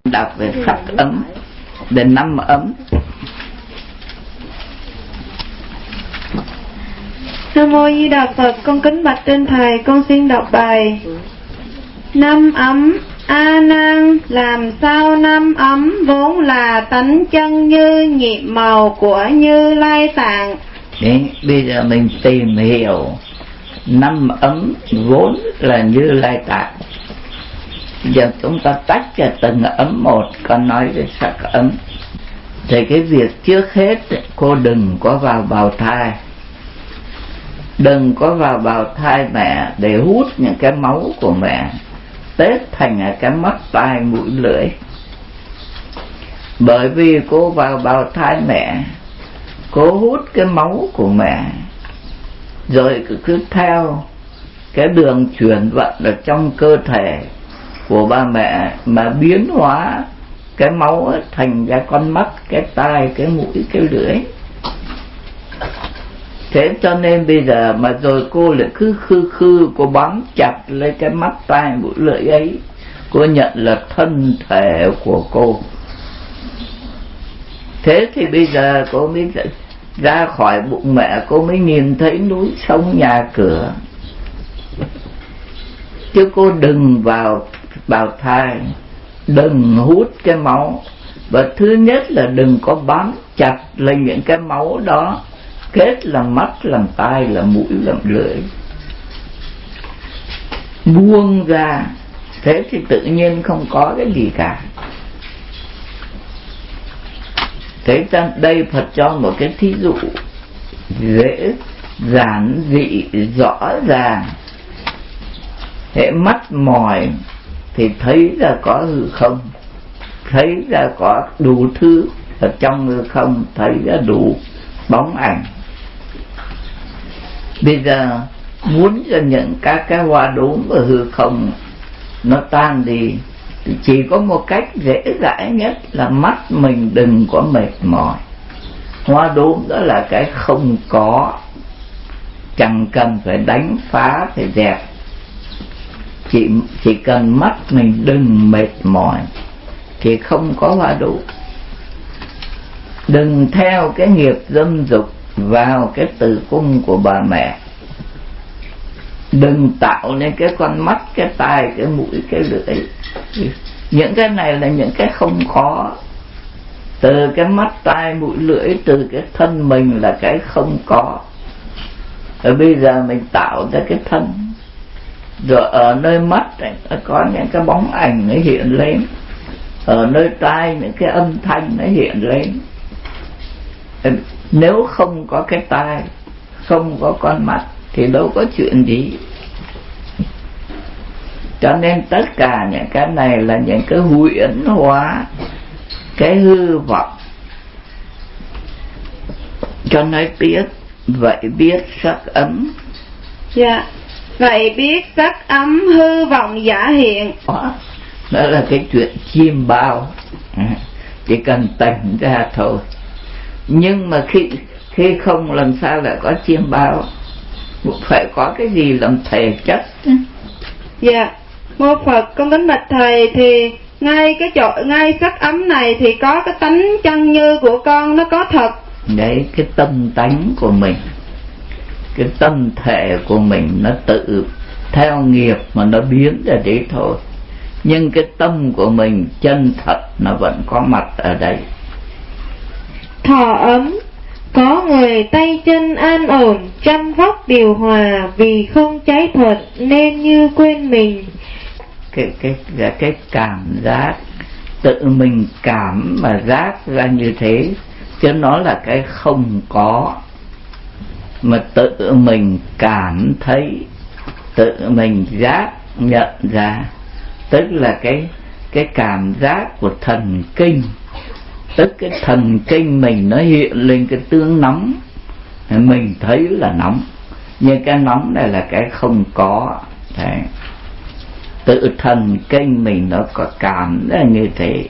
Đọc về sắc ấm, về năm ấm. Nam mô Di Đà Phật. Con kính bạch trên thầy, con xin đọc bài. Năm ấm. A Nan, làm sao năm ấm vốn là tánh chân như nhịp màu của Như Lai Tạng. Đấy, bây giờ mình tìm hiểu năm ấm vốn là Như Lai Tạng. Giờ chúng ta tách ra từng ấm một, con nói về sắc ấm. Thì cái việc trước hết cô đừng có vào bào thai, đừng có vào bào thai mẹ để hút những cái máu của mẹ tết thành cái mắt tai mũi lưỡi. Bởi vì cô vào bào thai mẹ, cô hút cái máu của mẹ, rồi cứ theo cái đường chuyển vận ở trong cơ thể của ba mẹ mà biến hóa cái máu ấy thành cái con mắt, cái tai, cái mũi, cái lưỡi. Thế cho nên bây giờ mà rồi cô lại cứ khư cô bám chặt lấy cái mắt tai mũi lưỡi ấy, cô nhận là thân thể của cô. Thế thì bây giờ cô mới ra khỏi bụng mẹ, cô mới nhìn thấy núi sông nhà cửa. Chứ cô đừng vào bào thai, đừng hút cái máu. Và thứ nhất là đừng có bám chặt lấy những cái máu đó, kết làm mắt, làm tai, làm mũi, làm lưỡi. Buông ra, thế thì tự nhiên không có cái gì cả. Thế ra đây Phật cho một cái thí dụ dễ giản dị rõ ràng. Hệ mắt mỏi thì thấy ra có hư không, thấy ra có đủ thứ ở trong hư không, thấy ra đủ bóng ảnh. Bây giờ muốn cho những các cái hoa đốm ở hư không nó tan đi thì chỉ có một cách dễ dãi nhất là mắt mình đừng có mệt mỏi. Hoa đốm đó là cái không có, chẳng cần phải đánh phá, phải dẹp. Chỉ cần mắt mình đừng mệt mỏi thì không có hoa đốm. Đừng theo cái nghiệp dâm dục vào cái tử cung của bà mẹ, đừng tạo nên cái con mắt, cái tai, cái mũi, cái lưỡi. Những cái này là những cái không có. Từ cái mắt, tai, mũi, lưỡi, từ cái thân mình là cái không có. Rồi bây giờ mình tạo ra cái thân, rồi ở nơi mắt này, nó có những cái bóng ảnh nó hiện lên, ở nơi tai những cái âm thanh nó hiện lên. Nếu không có cái tai, không có con mắt thì đâu có chuyện gì. Cho nên tất cả những cái này là những cái huyễn hóa, cái hư vọng. Cho nói tiếp, vậy biết sắc ấm. Dạ, vậy biết sắc ấm hư vọng giả hiện. Đó là cái chuyện chiêm bao, chỉ cần tỉnh ra thôi. Nhưng mà khi không làm sao lại có chiêm bao, phải có cái gì làm thể chất. Dạ, mô Phật. Con kính bạch thầy, thì ngay sắc ấm này thì có cái tánh chân như của con nó có thật. Đấy, cái tâm tánh của mình, cái tâm thể của mình nó tự theo nghiệp mà nó biến ra đấy thôi. Nhưng cái tâm của mình chân thật nó vẫn có mặt ở đây. Thọ ấm. Có người tay chân an ổn, trăm vóc điều hòa, vì không cháy thuật nên như quên mình. Cái cảm giác tự mình cảm mà giác ra như thế, chứ nó là cái không có mà tự mình cảm thấy, tự mình giác nhận ra. Tức là cái cảm giác của thần kinh, tức cái thần kinh mình nó hiện lên cái tướng nóng, mình thấy là nóng, nhưng cái nóng này là cái không có. Đấy, tự thần kinh mình nó có cảm là như thế.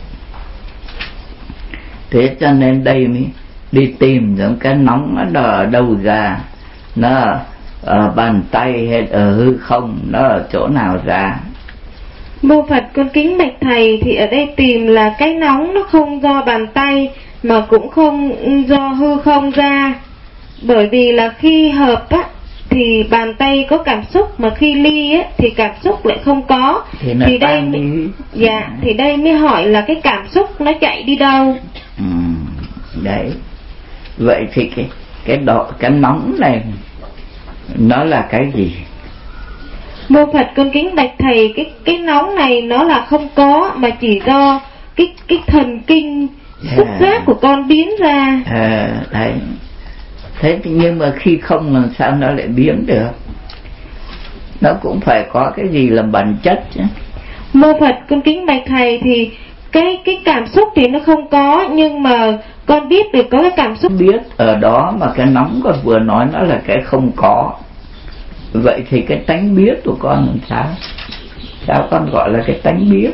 Thế cho nên đây mới đi tìm những cái nóng nó ở đâu ra, nó ở bàn tay hay ở hư không, nó ở chỗ nào ra. Mô Phật con kính bạch thầy, thì ở đây tìm là cái nóng nó không do bàn tay mà cũng không do hư không ra. Bởi vì là khi hợp á thì bàn tay có cảm xúc, mà khi ly á thì cảm xúc lại không có. Thì đây dạ, thì đây mới hỏi là cái cảm xúc nó chạy đi đâu. Đấy. Vậy thì cái nóng này nó là cái gì? Mô Phật con kính bạch thầy, cái nóng này nó là không có, mà chỉ do cái thần kinh xúc giác của con biến ra. Đấy. Thế nhưng mà khi không làm sao nó lại biến được? Nó cũng phải có cái gì làm bản chất chứ. Mô Phật con kính bạch thầy, thì cái cảm xúc thì nó không có, nhưng mà con biết được có cái cảm xúc. Biết ở đó mà cái nóng con vừa nói nó là cái không có. Vậy thì cái tánh biết của con làm sao? Sao con gọi là cái tánh biết?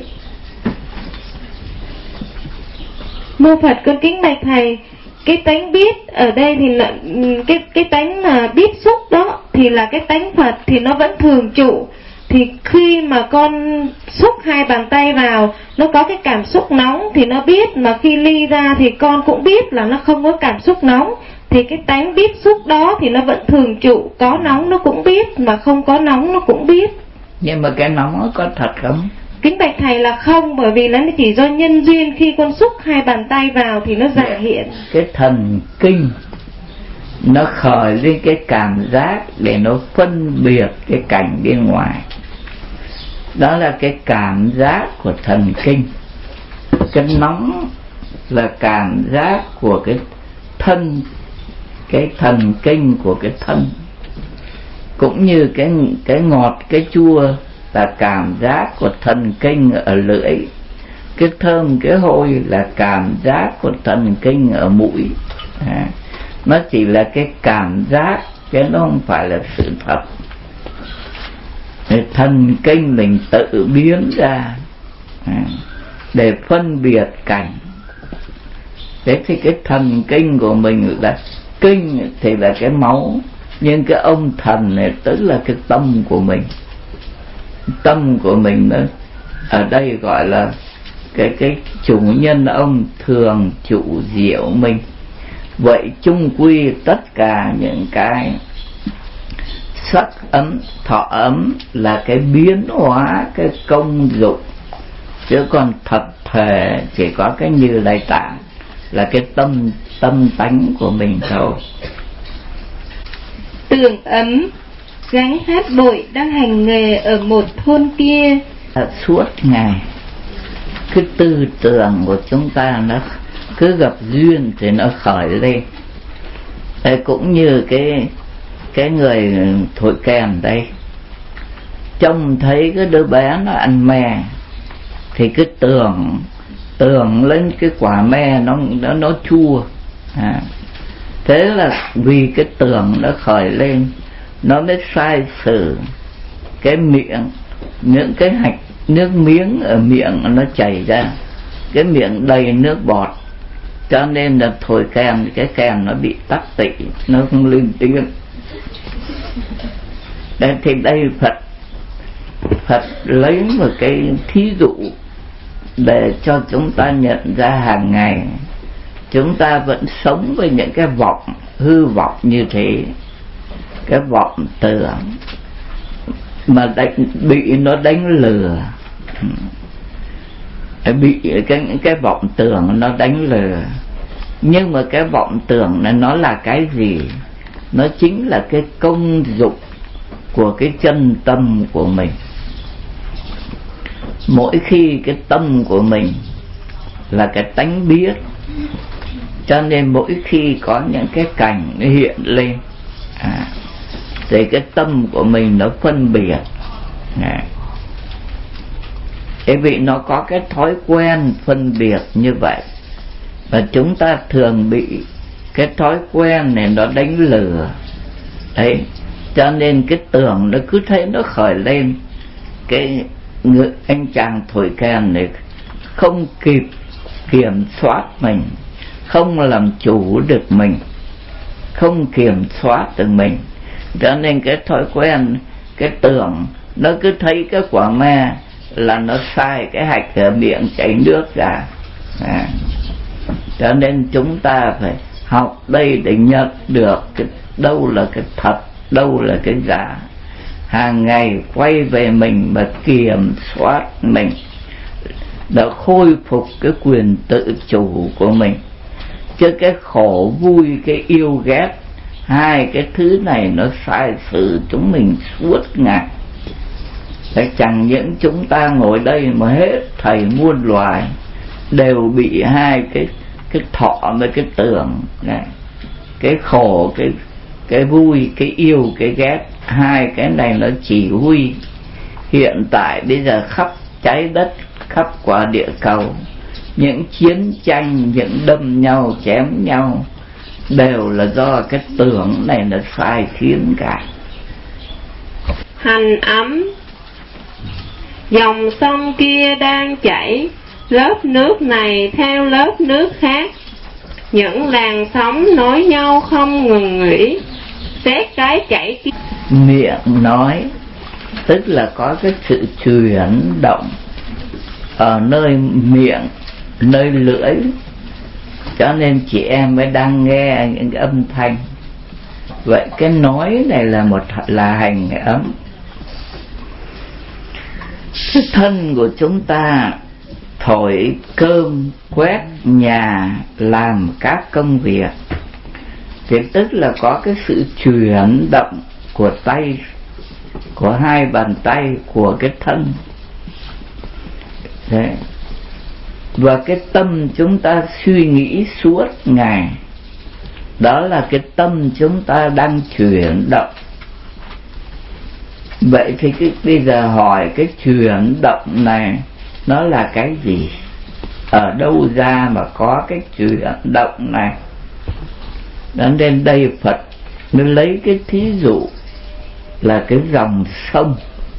Mô Phật con kính bạch thầy, cái tánh biết ở đây thì cái tánh mà biết xúc đó thì là cái tánh Phật, thì nó vẫn thường trụ. Thì khi mà con xúc hai bàn tay vào, nó có cái cảm xúc nóng thì nó biết, mà khi ly ra thì con cũng biết là nó không có cảm xúc nóng. Thì cái tánh biết xúc đó thì nó vẫn thường trụ, có nóng nó cũng biết, mà không có nóng nó cũng biết. Nhưng mà cái nóng nó có thật không? Kính bạch thầy là không, bởi vì nó chỉ do nhân duyên khi con xúc hai bàn tay vào thì nó giả hiện. Cái thần kinh nó khởi lên cái cảm giác để nó phân biệt cái cảnh bên ngoài. Đó là cái cảm giác của thần kinh. Cái nóng là cảm giác của cái thân, cái thần kinh của cái thân. Cũng như cái ngọt, cái chua là cảm giác của thần kinh ở lưỡi. Cái thơm, cái hôi là cảm giác của thần kinh ở mũi. Nó chỉ là cái cảm giác, chứ nó không phải là sự thật. Thần kinh mình tự biến ra để phân biệt cảnh. Thế thì cái thần kinh của mình là kinh thì là cái máu, nhưng cái ông thần này tức là cái tâm của mình. Tâm của mình nó ở đây gọi là cái chủ nhân ông thường trụ diệu mình. Vậy chung quy tất cả những cái sắc ấm, thọ ấm là cái biến hóa, cái công dụng, chứ còn thật thể chỉ có cái Như Lai Tạng là cái tâm tánh của mình thôi. Tường ấm gánh hát bội đang hành nghề ở một thôn kia. Suốt ngày cái tư tưởng của chúng ta nó cứ gặp duyên thì nó khởi lên. Cũng như cái người thổi kèn đây, trông thấy cái đứa bé nó ăn me thì cứ tưởng lên cái quả me nó chua. Thế là vì cái tưởng nó khởi lên, nó mới sai sử cái miệng, những cái hạch nước miếng ở miệng nó chảy ra, cái miệng đầy nước bọt, cho nên là thổi kèn, cái kèn nó bị tắc tị, nó không lên tiếng. Thì đây Phật lấy một cái thí dụ để cho chúng ta nhận ra hàng ngày chúng ta vẫn sống với những cái vọng, hư vọng như thế. Cái vọng tưởng mà bị nó đánh lừa, bị cái vọng tưởng nó đánh lừa. Nhưng mà cái vọng tưởng này nó là cái gì? Nó chính là cái công dụng của cái chân tâm của mình. Mỗi khi cái tâm của mình là cái tánh biết, cho nên mỗi khi có những cái cảnh nó hiện lên thì cái tâm của mình nó phân biệt. Bởi vì nó có cái thói quen phân biệt như vậy, và chúng ta thường bị cái thói quen này nó đánh lừa. Đấy, cho nên cái tưởng nó cứ thấy nó khởi lên. Cái anh chàng thổi kèn này không kịp kiểm soát mình, không làm chủ được mình, không kiểm soát được mình, cho nên cái thói quen, cái tưởng nó cứ thấy cái quả me là nó sai cái hạch ở miệng chảy nước ra. Cho nên chúng ta phải học đây để nhận được cái đâu là cái thật, đâu là cái giả. Hàng ngày quay về mình mà kiểm soát mình, đã khôi phục cái quyền tự chủ của mình. Chứ cái khổ vui, cái yêu ghét, hai cái thứ này nó sai sử chúng mình suốt ngày. Thế chẳng những chúng ta ngồi đây mà hết thầy muôn loài đều bị hai cái thọ với cái tưởng này, cái khổ, cái vui, cái yêu, cái ghét, hai cái này nó chỉ huy. Hiện tại bây giờ khắp trái đất, khắp quả địa cầu, những chiến tranh, những đâm nhau, chém nhau đều là do cái tưởng này nó sai khiến cả. Hành ấm. Dòng sông kia đang chảy, lớp nước này theo lớp nước khác, những làn sóng nối nhau không ngừng nghỉ, xét cái chảy kia. Miệng nói tức là có cái sự chuyển động ở nơi miệng, nơi lưỡi, cho nên chị em mới đang nghe những cái âm thanh. Vậy cái nói này là hành ấm. Cái thân của chúng ta thổi cơm, quét nhà, làm các công việc thì tức là có cái sự chuyển động của tay, của hai bàn tay, của cái thân. Đấy. Và cái tâm chúng ta suy nghĩ suốt ngày, đó là cái tâm chúng ta đang chuyển động. Vậy thì bây giờ hỏi cái chuyển động này nó là cái gì? Ở đâu ra mà có cái chuyển động này? Đó nên đây Phật nó lấy cái thí dụ là cái dòng sông,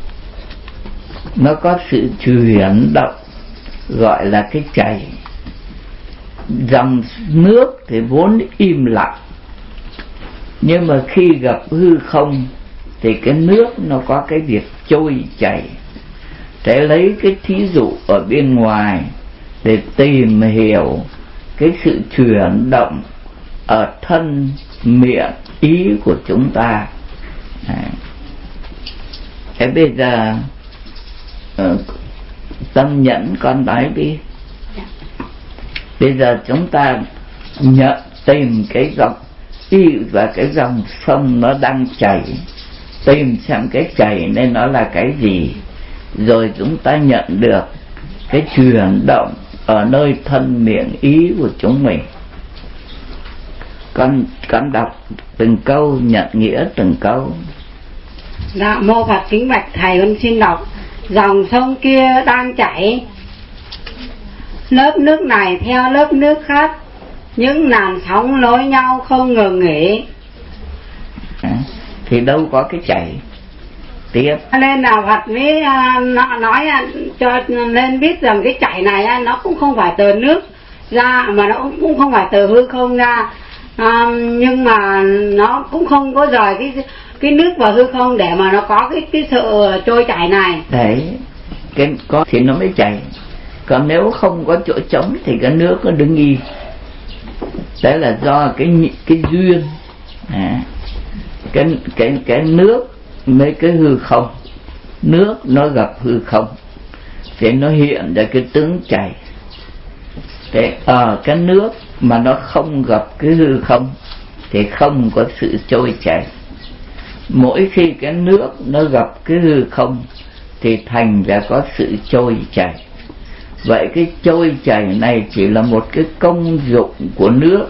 nó có sự chuyển động gọi là cái chảy. Dòng nước thì vốn im lặng, nhưng mà khi gặp hư không thì cái nước nó có cái việc trôi chảy. Để lấy cái thí dụ ở bên ngoài để tìm hiểu cái sự chuyển động ở thân, miệng, ý của chúng ta. Thế bây giờ Tâm Nhẫn con nói đi. Bây giờ chúng ta tìm cái dòng ý và cái dòng sông nó đang chảy, tìm xem cái chảy nên nó là cái gì, rồi chúng ta nhận được cái chuyển động ở nơi thân, miệng, ý của chúng mình. Con đọc từng câu, nhận nghĩa từng câu. Dạ mô Phật kính bạch thầy, con xin đọc. Dòng sông kia đang chảy, lớp nước này theo lớp nước khác, những làn sóng nối nhau không ngừng nghỉ. Thì đâu có cái chảy tiếp. Nên là Phật mới nói cho nên biết rằng cái chảy này nó cũng không phải từ nước ra, mà nó cũng không phải từ hư không ra, nhưng mà nó cũng không có rời cái nước vào hư không để mà nó có cái sự trôi chảy này. Đấy, cái có thì nó mới chảy, còn nếu không có chỗ trống thì cái nước nó đứng yên. Đấy là do cái duyên. Cái nước mấy cái hư không, nước nó gặp hư không thì nó hiện ra cái tướng chảy. Thế ở cái nước mà nó không gặp cái hư không thì không có sự trôi chảy. Mỗi khi cái nước nó gặp cái hư không thì thành ra có sự trôi chảy. Vậy cái trôi chảy này chỉ là một cái công dụng của nước.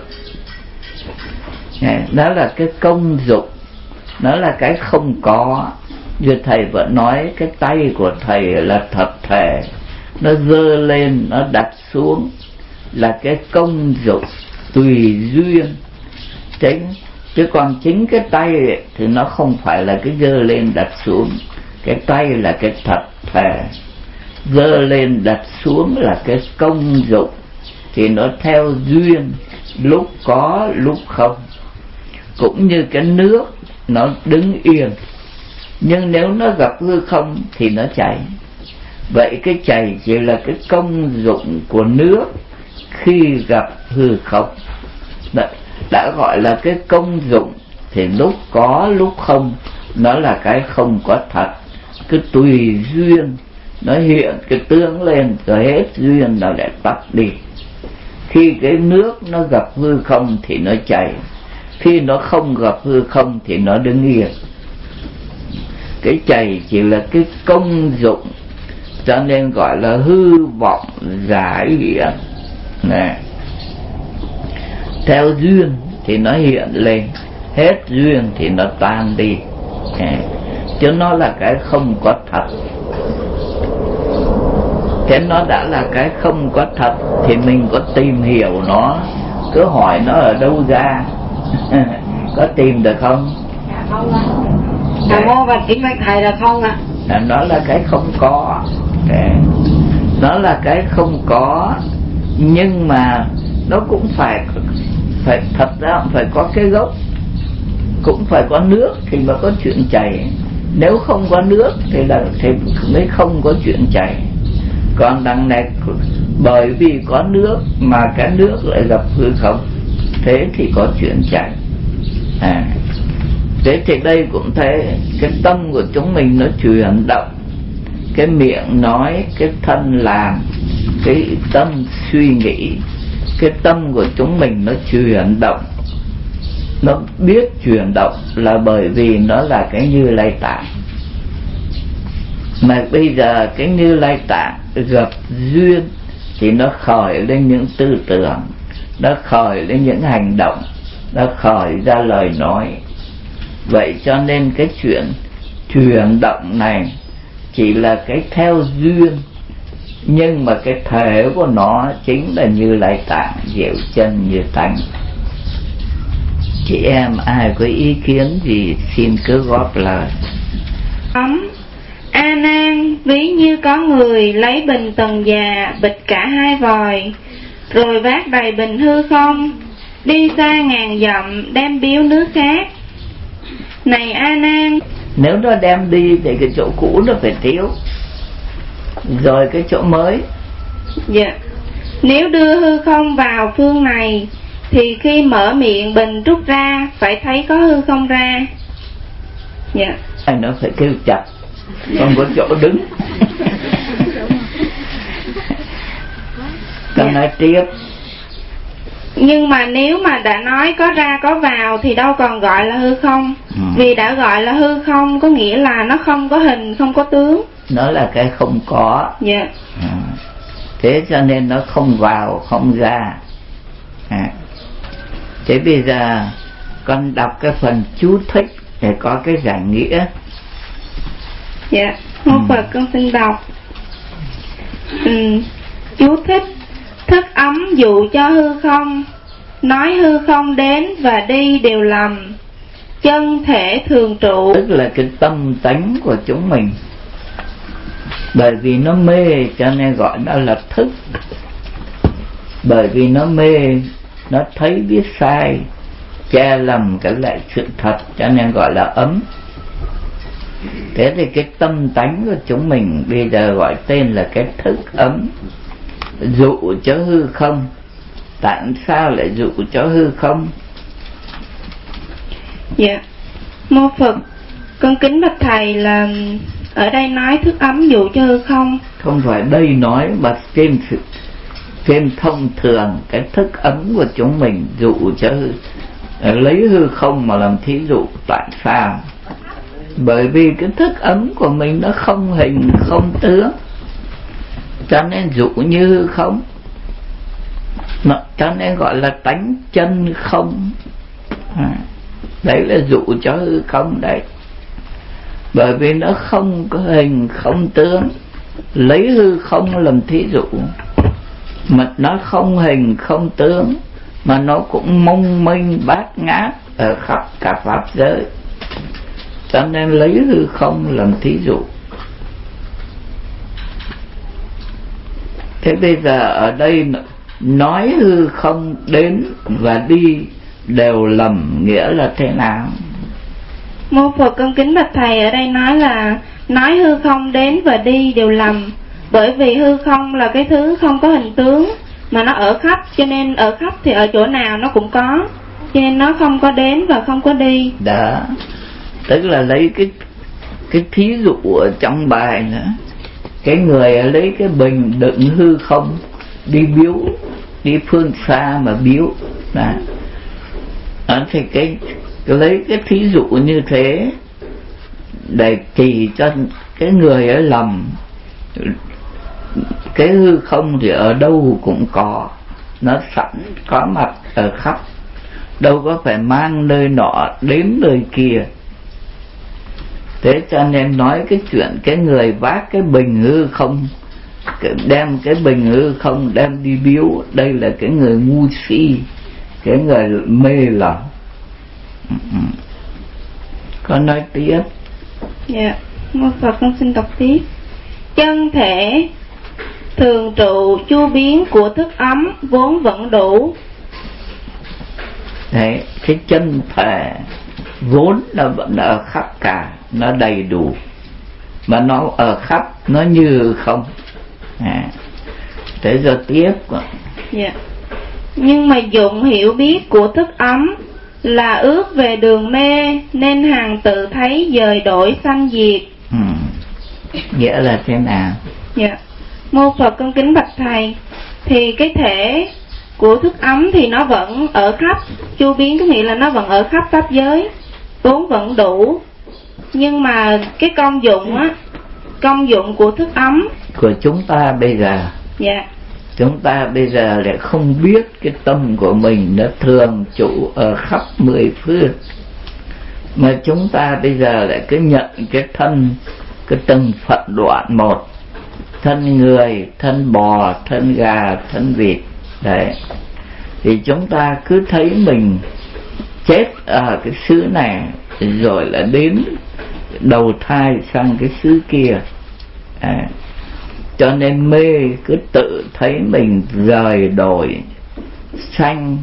Đó là cái công dụng, nó là cái không có. Như thầy vẫn nói, cái tay của thầy là thập thể, nó giơ lên, nó đặt xuống là cái công dụng tùy duyên. Chứ còn chính cái tay ấy, thì nó không phải là cái giơ lên đặt xuống. Cái tay là cái thập thể, giơ lên đặt xuống là cái công dụng, thì nó theo duyên, lúc có lúc không. Cũng như cái nước nó đứng yên, nhưng nếu nó gặp hư không thì nó chảy. Vậy cái chảy chỉ là cái công dụng của nước khi gặp hư không. Đã gọi là cái công dụng thì lúc có lúc không, nó là cái không có thật, cứ tùy duyên nó hiện cái tướng lên rồi hết duyên nó lại tắt đi. Khi cái nước nó gặp hư không thì nó chảy, khi nó không gặp hư không thì nó đứng yên. Cái chảy chỉ là cái công dụng, cho nên gọi là hư vọng giải hiện này. Theo duyên thì nó hiện lên, hết duyên thì nó tan đi, chứ nó là cái không có thật. Thế nó đã là cái không có thật thì mình có tìm hiểu nó, cứ hỏi nó ở đâu ra có tìm được không? Không ạ. Nam mô và kính bạch thầy là không ạ. Nó là cái không có, nó là cái không có, nhưng mà nó cũng phải thật ra cũng phải có cái gốc, cũng phải có nước thì mới có chuyện chảy. Nếu không có nước thì mới không có chuyện chảy. Còn đằng này bởi vì có nước mà cái nước lại gặp hư không, thế thì có chuyện chảy. Thế thì đây cũng thế, cái tâm của chúng mình nó chuyển động, cái miệng nói, cái thân làm, cái tâm suy nghĩ. Cái tâm của chúng mình nó chuyển động, nó biết chuyển động là bởi vì nó là cái Như Lai Tạng. Mà bây giờ cái Như Lai Tạng gặp duyên thì nó khởi lên những tư tưởng, nó khởi lên những hành động, nó khởi ra lời nói. Vậy cho nên cái chuyện chuyển động này chỉ là cái theo duyên, nhưng mà cái thể của nó chính là Như Lai Tạng diệu chân như tánh. Chị em ai có ý kiến gì xin cứ góp lời. A Nan, ví như có người lấy bình tần già bịt cả hai vòi, rồi vác đầy bình hư không, đi xa ngàn dặm đem biếu nước khác. Này A Nan, nếu nó đem đi thì cái chỗ cũ nó phải thiếu, rồi cái chỗ mới. Dạ. Nếu đưa hư không vào phương này thì khi mở miệng bình rút ra phải thấy có hư không ra. Dạ. Nó phải kêu chặt, không có chỗ đứng. Con nói tiếp. Nhưng mà nếu mà đã nói có ra có vào thì đâu còn gọi là hư không. Vì đã gọi là hư không có nghĩa là nó không có hình, không có tướng. Nó là cái không có. Dạ. Thế cho nên nó không vào không ra. Thế bây giờ con đọc cái phần chú thích để có cái giải nghĩa. Dạ, Mô Phật con xin đọc. Chú thích: thức ấm dụ cho hư không, nói hư không đến và đi đều lầm, chân thể thường trụ. Tức là cái tâm tánh của chúng mình, bởi vì nó mê cho nên gọi nó là thức. Bởi vì nó mê, nó thấy biết sai, che lầm cái lại sự thật cho nên gọi là ấm. Thế thì cái tâm tánh của chúng mình bây giờ gọi tên là cái thức ấm, dụ cho hư không. Tại sao lại dụ cho hư không? Dạ, Mô Phật con kính bạch thầy, là ở đây nói thức ấm dụ cho hư không. Không phải đây nói mà trên thông thường cái thức ấm của chúng mình dụ cho lấy hư không mà làm thí dụ. Tại sao? Bởi vì cái thức ấm của mình nó không hình không tướng, cho nên dụ như hư không. Cho nên gọi là tánh chân không. Đấy là dụ cho hư không đấy. Bởi vì nó không có hình không tướng, lấy hư không làm thí dụ. Mà nó không hình không tướng, mà nó cũng mông mênh bát ngát ở khắp cả pháp giới, cho nên lấy hư không làm thí dụ. Thế bây giờ ở đây nói hư không đến và đi đều lầm nghĩa là thế nào? Mô Phật con kính bạch thầy, ở đây nói là nói hư không đến và đi đều lầm. Bởi vì hư không là cái thứ không có hình tướng, mà nó ở khắp, cho nên ở khắp thì ở chỗ nào nó cũng có, cho nên nó không có đến và không có đi. Đó, tức là lấy cái thí dụ ở trong bài nữa, cái người lấy cái bình đựng hư không đi biếu, đi phương xa mà biếu đó. Thì cái lấy cái thí dụ như thế để chỉ cho cái người ấy lầm. Cái hư không thì ở đâu cũng có, nó sẵn có mặt ở khắp, đâu có phải mang nơi nọ đến nơi kia. Thế cho nên nói cái chuyện cái người vác cái bình hư không, đem cái bình hư không đem đi biếu, đây là cái người ngu si, cái người mê lầm. Con nói tiếp. Dạ, Mô Phật, con xin đọc tiếp. Chân thể thường trụ chu biến của thức ấm vốn vẫn đủ. Đấy, cái chân thể vốn nó vẫn ở khắp cả, nó đầy đủ, mà nó ở khắp, nó như không. Thế giờ tiếp. Dạ. Nhưng mà dụng hiểu biết của thức ấm là ước về đường mê, nên hằng tự thấy dời đổi sanh diệt. Nghĩa là thế nào? Dạ, Mô Phật, con kính bạch thầy, thì cái thể của thức ấm thì nó vẫn ở khắp, chu biến có nghĩa là nó vẫn ở khắp pháp giới, vốn vẫn đủ. Nhưng mà cái công dụng á, công dụng của thức ấm của chúng ta bây giờ, dạ, chúng ta bây giờ lại không biết cái tâm của mình nó thường trụ ở khắp mười phương, mà chúng ta bây giờ lại cứ nhận cái thân, cái từng phận đoạn một, thân người, thân bò, thân gà, thân vịt. Đấy, thì chúng ta cứ thấy mình chết ở cái xứ này rồi là đến đầu thai sang cái xứ kia. Cho nên mê cứ tự thấy mình rời đổi, sanh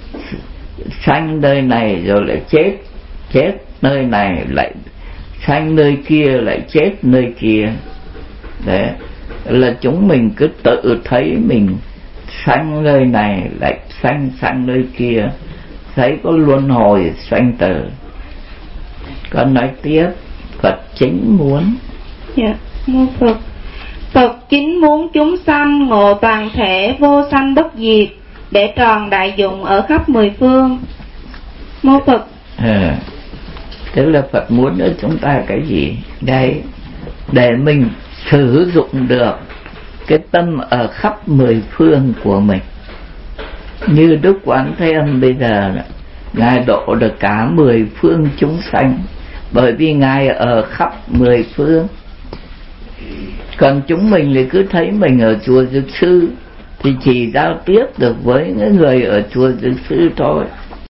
nơi này rồi lại chết nơi này, lại sanh nơi kia, lại chết nơi kia. Đấy, là chúng mình cứ tự thấy mình sanh nơi này lại sanh nơi kia, thấy có luân hồi sanh tử. Con nói tiếp. Phật chính muốn. Dạ, Mô Phật. Phật chính muốn chúng sanh ngộ toàn thể vô sanh bất diệt, để tròn đại dụng ở khắp mười phương. Mô Phật. Tức là Phật muốn ở chúng ta cái gì? Đây, để mình sử dụng được cái tâm ở khắp mười phương của mình. Như Đức Quán Thế Âm bây giờ, Ngài độ được cả mười phương chúng sanh, bởi vì Ngài ở khắp mười phương. Còn chúng mình thì cứ thấy mình ở chùa Dược Sư thì chỉ giao tiếp được với những người ở chùa Dược Sư thôi.